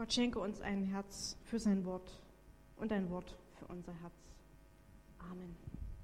Gott schenke uns ein Herz für sein Wort und ein Wort für unser Herz. Amen.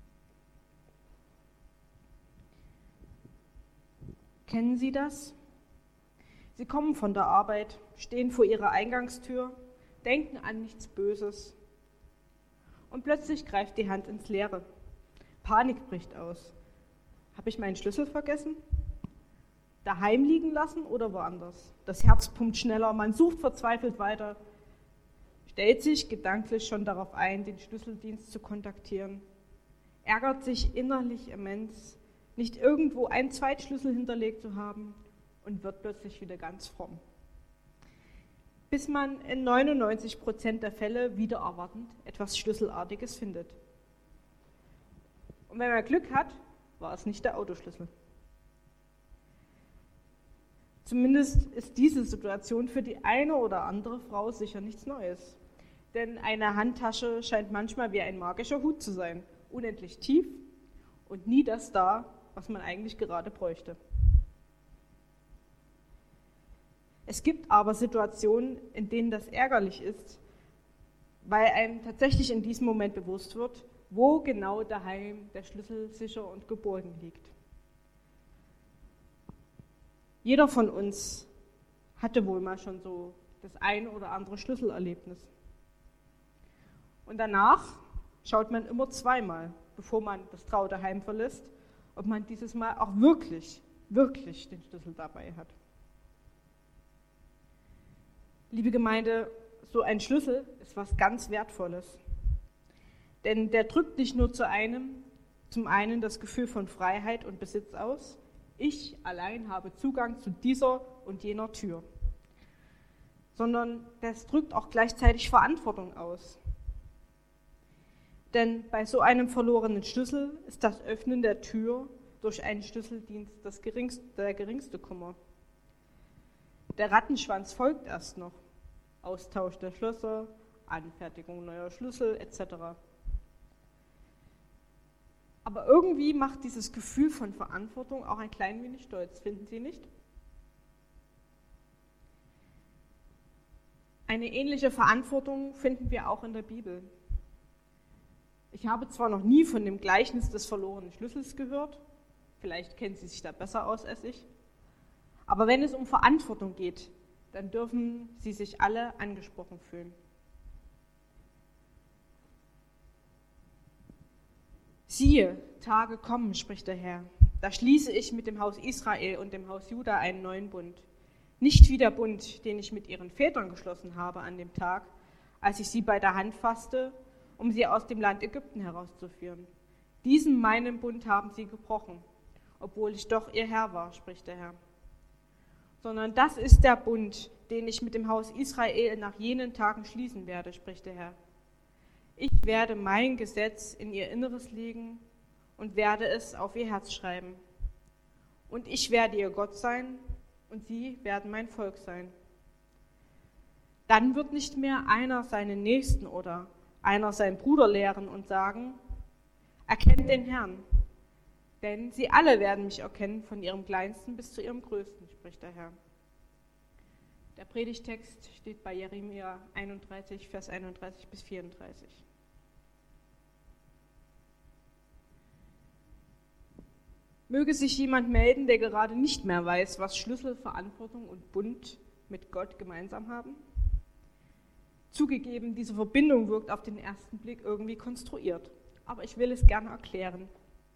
Kennen Sie das? Sie kommen von der Arbeit, stehen vor Ihrer Eingangstür, denken an nichts Böses. Und plötzlich greift die Hand ins Leere. Panik bricht aus. Habe ich meinen Schlüssel vergessen? Daheim liegen lassen oder woanders? Das Herz pumpt schneller, man sucht verzweifelt weiter, stellt sich gedanklich schon darauf ein, den Schlüsseldienst zu kontaktieren, ärgert sich innerlich immens, nicht irgendwo einen Zweitschlüssel hinterlegt zu haben und wird plötzlich wieder ganz fromm. Bis man in 99% der Fälle wieder erwartend etwas Schlüsselartiges findet. Und wenn man Glück hat, war es nicht der Autoschlüssel. Zumindest ist diese Situation für die eine oder andere Frau sicher nichts Neues. Denn eine Handtasche scheint manchmal wie ein magischer Hut zu sein, unendlich tief und nie das da, was man eigentlich gerade bräuchte. Es gibt aber Situationen, in denen das ärgerlich ist, weil einem tatsächlich in diesem Moment bewusst wird, wo genau daheim der Schlüssel sicher und geborgen liegt. Jeder von uns hatte wohl mal schon so das ein oder andere Schlüsselerlebnis. Und danach schaut man immer zweimal, bevor man das traute Heim verlässt, ob man dieses Mal auch wirklich den Schlüssel dabei hat. Liebe Gemeinde, so ein Schlüssel ist was ganz Wertvolles. Denn der drückt nicht nur zum einen das Gefühl von Freiheit und Besitz aus, ich allein habe Zugang zu dieser und jener Tür, sondern das drückt auch gleichzeitig Verantwortung aus. Denn bei so einem verlorenen Schlüssel ist das Öffnen der Tür durch einen Schlüsseldienst der geringste Kummer. Der Rattenschwanz folgt erst noch. Austausch der Schlösser, Anfertigung neuer Schlüssel etc. Aber irgendwie macht dieses Gefühl von Verantwortung auch ein klein wenig stolz, finden Sie nicht? Eine ähnliche Verantwortung finden wir auch in der Bibel. Ich habe zwar noch nie von dem Gleichnis des verlorenen Schlüssels gehört, vielleicht kennen Sie sich da besser aus als ich, aber wenn es um Verantwortung geht, dann dürfen Sie sich alle angesprochen fühlen. Siehe, Tage kommen, spricht der Herr, da schließe ich mit dem Haus Israel und dem Haus Juda einen neuen Bund. Nicht wie der Bund, den ich mit ihren Vätern geschlossen habe an dem Tag, als ich sie bei der Hand fasste, um sie aus dem Land Ägypten herauszuführen. Diesen meinen Bund haben sie gebrochen, obwohl ich doch ihr Herr war, spricht der Herr. Sondern das ist der Bund, den ich mit dem Haus Israel nach jenen Tagen schließen werde, spricht der Herr. Ich werde mein Gesetz in ihr Inneres legen und werde es auf ihr Herz schreiben. Und ich werde ihr Gott sein und sie werden mein Volk sein. Dann wird nicht mehr einer seinen Nächsten oder einer seinen Bruder lehren und sagen, erkennt den Herrn, denn sie alle werden mich erkennen, von ihrem Kleinsten bis zu ihrem Größten, spricht der Herr. Der Predigtext steht bei Jeremia 31, Vers 31 bis 34. Möge sich jemand melden, der gerade nicht mehr weiß, was Schlüssel, Verantwortung und Bund mit Gott gemeinsam haben? Zugegeben, diese Verbindung wirkt auf den ersten Blick irgendwie konstruiert, aber ich will es gerne erklären.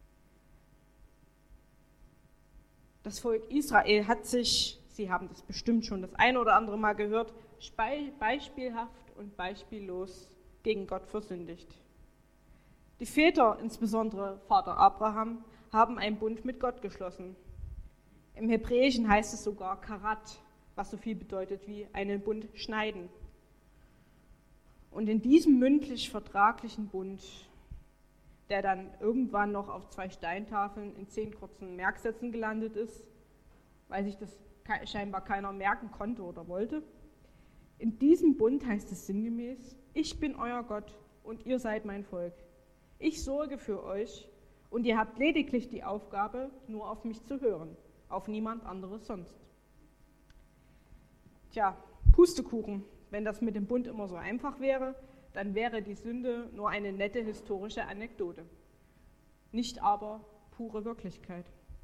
Das Volk Israel hat sich, Sie haben das bestimmt schon das eine oder andere Mal gehört, beispielhaft und beispiellos gegen Gott versündigt. Die Väter, insbesondere Vater Abraham, haben einen Bund mit Gott geschlossen. Im Hebräischen heißt es sogar Karat, was so viel bedeutet wie einen Bund schneiden. Und in diesem mündlich-vertraglichen Bund, der dann irgendwann noch auf 2 Steintafeln in 10 kurzen Merksätzen gelandet ist, weil sich das scheinbar keiner merken konnte oder wollte, in diesem Bund heißt es sinngemäß, ich bin euer Gott und ihr seid mein Volk. Ich sorge für euch und ihr habt lediglich die Aufgabe, nur auf mich zu hören, auf niemand anderes sonst. Tja, Pustekuchen, Wenn das mit dem Bund immer so einfach wäre, dann wäre die Sünde nur eine nette historische Anekdote, nicht aber pure Wirklichkeit.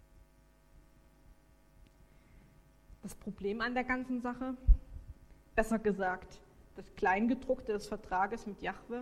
Das Problem an der ganzen Sache, besser gesagt, das Kleingedruckte des Vertrages mit Jahwe: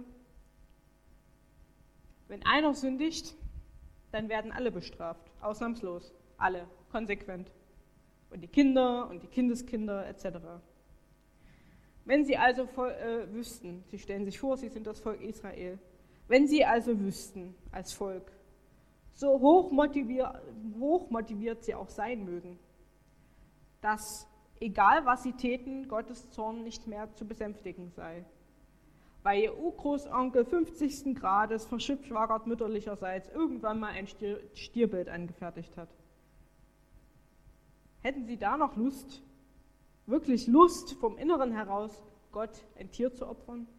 Wenn einer sündigt, dann werden alle bestraft, ausnahmslos, alle, konsequent. Und die Kinder und die Kindeskinder etc. Wenn Sie also wüssten, Sie stellen sich vor, Sie sind das Volk Israel, wenn Sie also wüssten als Volk, so hoch motiviert Sie auch sein mögen, dass, egal was Sie täten, Gottes Zorn nicht mehr zu besänftigen sei, weil Ihr Urgroßonkel 50. Grades verschwagert mütterlicherseits irgendwann mal ein Stierbild angefertigt hat. Hätten Sie da noch Lust, wirklich Lust vom Inneren heraus, Gott ein Tier zu opfern?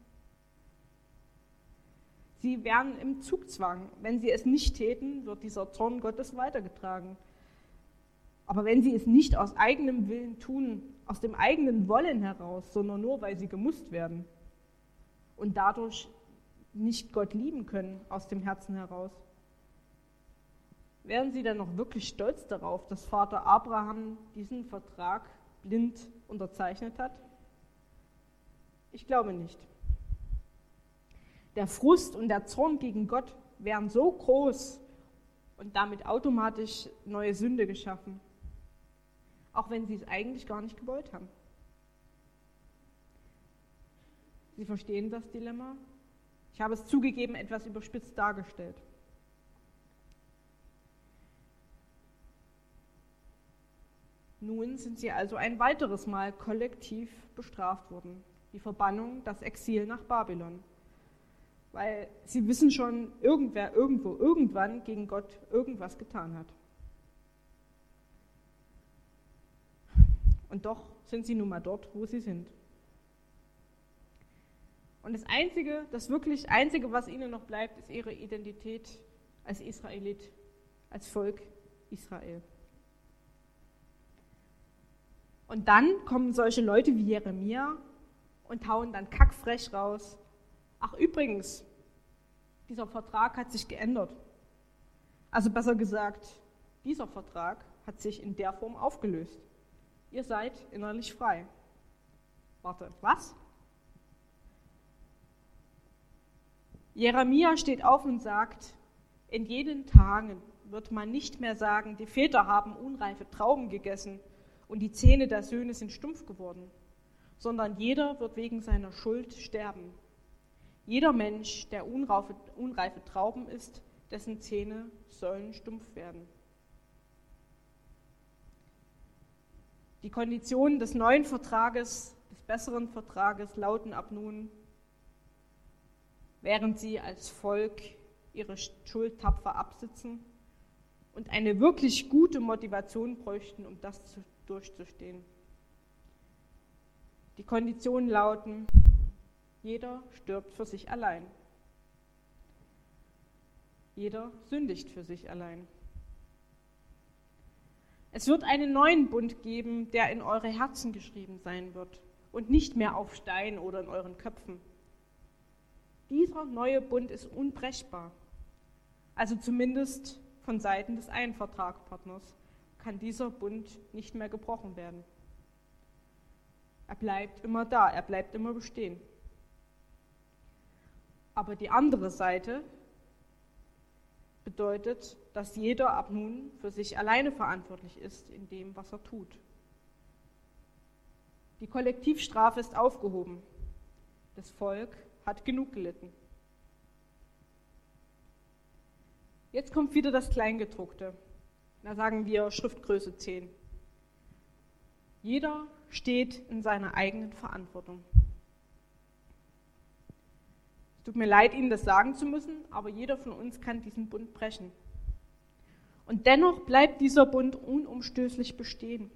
Sie wären im Zugzwang. Wenn Sie es nicht täten, wird dieser Zorn Gottes weitergetragen. Aber wenn Sie es nicht aus eigenem Willen tun, aus dem eigenen Wollen heraus, sondern nur, weil Sie gemusst werden und dadurch nicht Gott lieben können, aus dem Herzen heraus, wären Sie dann noch wirklich stolz darauf, dass Vater Abraham diesen Vertrag blind unterzeichnet hat? Ich glaube nicht. Der Frust und der Zorn gegen Gott wären so groß und damit automatisch neue Sünde geschaffen, auch wenn sie es eigentlich gar nicht gewollt haben. Sie verstehen das Dilemma? Ich habe es zugegeben etwas überspitzt dargestellt. Nun sind sie also ein weiteres Mal kollektiv bestraft worden. Die Verbannung, das Exil nach Babylon. Weil sie wissen schon, irgendwer irgendwo irgendwann gegen Gott irgendwas getan hat. Und doch sind sie nun mal dort, wo sie sind. Und das wirklich Einzige, was ihnen noch bleibt, ist ihre Identität als Israelit, als Volk Israel. Und dann kommen solche Leute wie Jeremia und hauen dann kackfrech raus: Ach übrigens, dieser Vertrag hat sich geändert. Also besser gesagt, dieser Vertrag hat sich in der Form aufgelöst. Ihr seid innerlich frei. Warte, was? Jeremia steht auf und sagt: In jenen Tagen wird man nicht mehr sagen, die Väter haben unreife Trauben gegessen und die Zähne der Söhne sind stumpf geworden, sondern jeder wird wegen seiner Schuld sterben. Jeder Mensch, der unreife Trauben isst, dessen Zähne sollen stumpf werden. Die Konditionen des neuen Vertrages, des besseren Vertrages lauten ab nun: Während sie als Volk ihre Schuld tapfer absitzen und eine wirklich gute Motivation bräuchten, um das durchzustehen. Die Konditionen lauten: Jeder stirbt für sich allein. Jeder sündigt für sich allein. Es wird einen neuen Bund geben, der in eure Herzen geschrieben sein wird und nicht mehr auf Stein oder in euren Köpfen. Dieser neue Bund ist unbrechbar. Also zumindest von Seiten des einen Vertragspartners kann dieser Bund nicht mehr gebrochen werden. Er bleibt immer da, er bleibt immer bestehen. Aber die andere Seite bedeutet, dass jeder ab nun für sich alleine verantwortlich ist in dem, was er tut. Die Kollektivstrafe ist aufgehoben. Das Volk hat genug gelitten. Jetzt kommt wieder das Kleingedruckte. Da sagen wir Schriftgröße 10. Jeder steht in seiner eigenen Verantwortung. Es tut mir leid, Ihnen das sagen zu müssen, aber jeder von uns kann diesen Bund brechen. Und dennoch bleibt dieser Bund unumstößlich bestehen.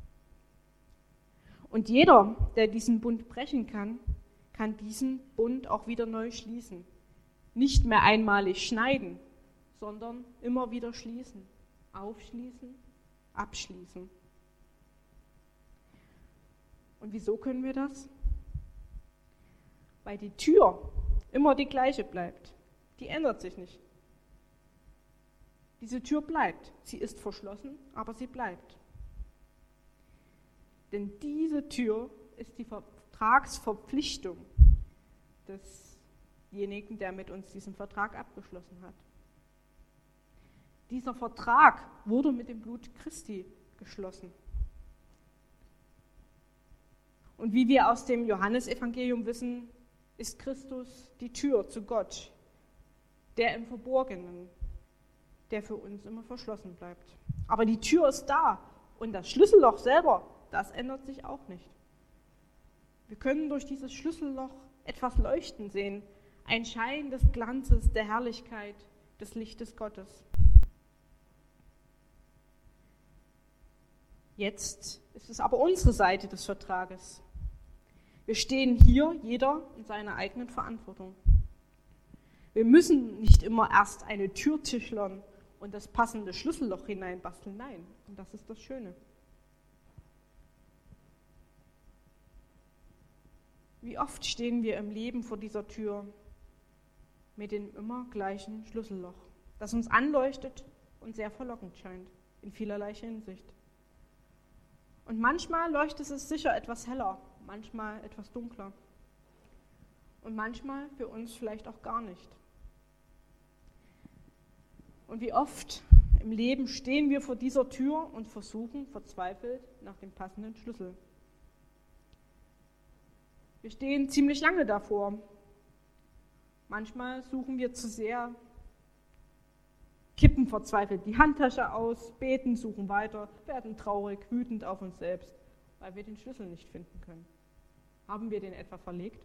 Und jeder, der diesen Bund brechen kann, kann diesen Bund auch wieder neu schließen. Nicht mehr einmalig schneiden, sondern immer wieder schließen. Aufschließen, abschließen. Und wieso können wir das? weil die Tür immer die gleiche bleibt. Die ändert sich nicht. Diese Tür bleibt. Sie ist verschlossen, aber sie bleibt. Denn diese Tür ist die Vertragsverpflichtung desjenigen, der mit uns diesen Vertrag abgeschlossen hat. Dieser Vertrag wurde mit dem Blut Christi geschlossen. Und wie wir aus dem Johannesevangelium wissen, ist Christus die Tür zu Gott, der im Verborgenen, der für uns immer verschlossen bleibt. Aber die Tür ist da und das Schlüsselloch selber, das ändert sich auch nicht. Wir können durch dieses Schlüsselloch etwas leuchten sehen, ein Schein des Glanzes, der Herrlichkeit, des Lichtes Gottes. Jetzt ist es aber unsere Seite des Vertrages. Wir stehen hier, jeder in seiner eigenen Verantwortung. Wir müssen nicht immer erst eine Tür tischlern und das passende Schlüsselloch hineinbasteln. Nein, und das ist das Schöne. Wie oft stehen wir im Leben vor dieser Tür mit dem immer gleichen Schlüsselloch, das uns anleuchtet und sehr verlockend scheint, in vielerlei Hinsicht. Und manchmal leuchtet es sicher etwas heller, manchmal etwas dunkler und manchmal für uns vielleicht auch gar nicht. Und wie oft im Leben stehen wir vor dieser Tür und versuchen verzweifelt nach dem passenden Schlüssel. Wir stehen ziemlich lange davor. Manchmal suchen wir zu sehr, kippen verzweifelt die Handtasche aus, beten, suchen weiter, werden traurig, wütend auf uns selbst, weil wir den Schlüssel nicht finden können. Haben wir den etwa verlegt?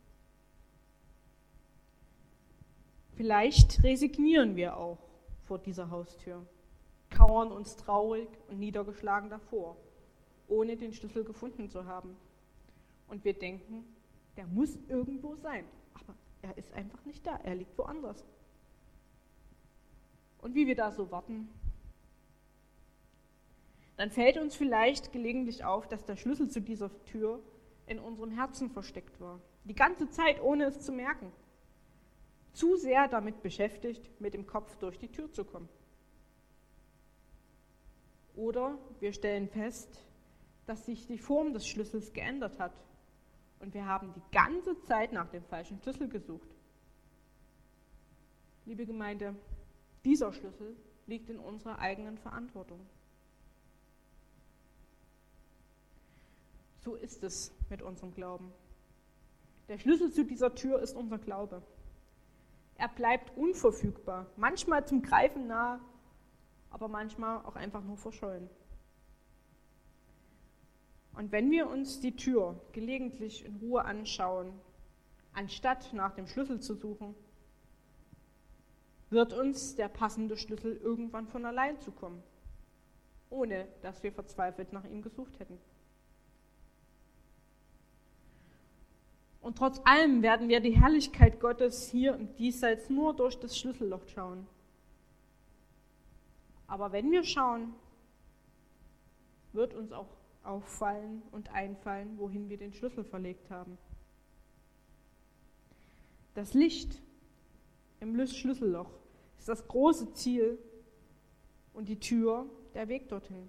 Vielleicht resignieren wir auch vor dieser Haustür, kauern uns traurig und niedergeschlagen davor, ohne den Schlüssel gefunden zu haben. Und wir denken, der muss irgendwo sein, aber er ist einfach nicht da, er liegt woanders. Und wie wir da so warten, dann fällt uns vielleicht gelegentlich auf, dass der Schlüssel zu dieser Tür in unserem Herzen versteckt war. Die ganze Zeit, ohne es zu merken. Zu sehr damit beschäftigt, mit dem Kopf durch die Tür zu kommen. Oder wir stellen fest, dass sich die Form des Schlüssels geändert hat. Und wir haben die ganze Zeit nach dem falschen Schlüssel gesucht. Liebe Gemeinde, dieser Schlüssel liegt in unserer eigenen Verantwortung. So ist es mit unserem Glauben. Der Schlüssel zu dieser Tür ist unser Glaube. Er bleibt unverfügbar, manchmal zum Greifen nah, aber manchmal auch einfach nur verschollen. Und wenn wir uns die Tür gelegentlich in Ruhe anschauen, anstatt nach dem Schlüssel zu suchen, wird uns der passende Schlüssel irgendwann von allein zukommen, ohne dass wir verzweifelt nach ihm gesucht hätten. Und trotz allem werden wir die Herrlichkeit Gottes hier im Diesseits nur durch das Schlüsselloch schauen. Aber wenn wir schauen, wird uns auch auffallen und einfallen, wohin wir den Schlüssel verlegt haben. Das Licht im Schlüsselloch ist das große Ziel und die Tür, der Weg dorthin.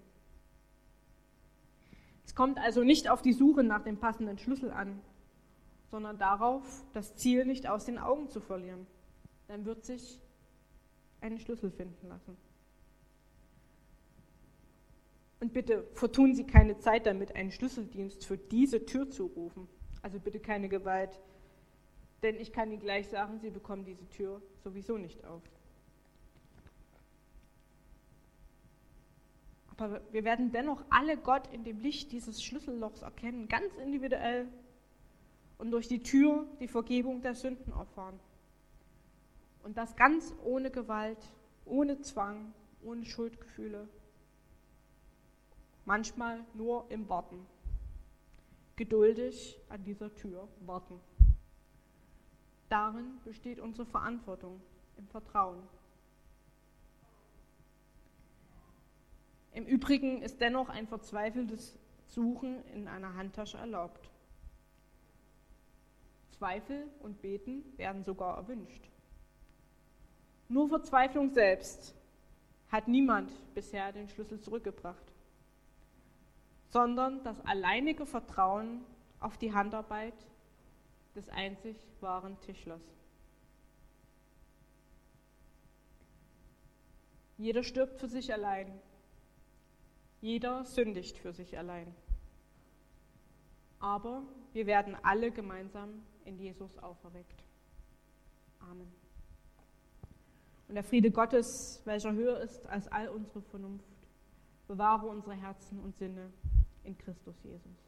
Es kommt also nicht auf die Suche nach dem passenden Schlüssel an, sondern darauf, das Ziel nicht aus den Augen zu verlieren. Dann wird sich ein Schlüssel finden lassen. Und bitte vertun Sie keine Zeit damit, einen Schlüsseldienst für diese Tür zu rufen. Also bitte keine Gewalt, denn ich kann Ihnen gleich sagen, Sie bekommen diese Tür sowieso nicht auf. Aber wir werden dennoch alle Gott in dem Licht dieses Schlüssellochs erkennen, ganz individuell, und durch die Tür die Vergebung der Sünden erfahren. Und das ganz ohne Gewalt, ohne Zwang, ohne Schuldgefühle. Manchmal nur im Warten. Geduldig an dieser Tür warten. Darin besteht unsere Verantwortung, im Vertrauen. Im Übrigen ist dennoch ein verzweifeltes Suchen in einer Handtasche erlaubt. Zweifel und Beten werden sogar erwünscht. Nur Verzweiflung selbst hat niemand bisher den Schlüssel zurückgebracht, sondern das alleinige Vertrauen auf die Handarbeit des einzig wahren Tischlers. Jeder stirbt für sich allein. Jeder sündigt für sich allein. Aber wir werden alle gemeinsam in Jesus auferweckt. Amen. Und der Friede Gottes, welcher höher ist als all unsere Vernunft, bewahre unsere Herzen und Sinne in Christus Jesus.